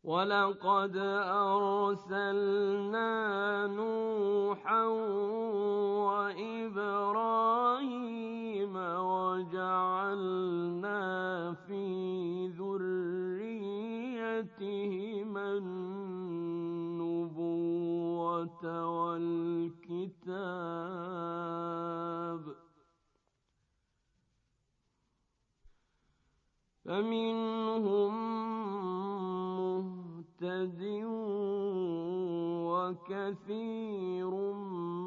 وَلَقَدْ أَرْسَلْنَا نُوحًا وَإِبْرَاهِيمَ وَجَعَلْنَا فِي ذُرِّيَّتِهِمَا النُّبُوَّةَ وَالْكِتَابَ فَمِنْهُم مُّهْتَدٍ وَكَثِيرٌ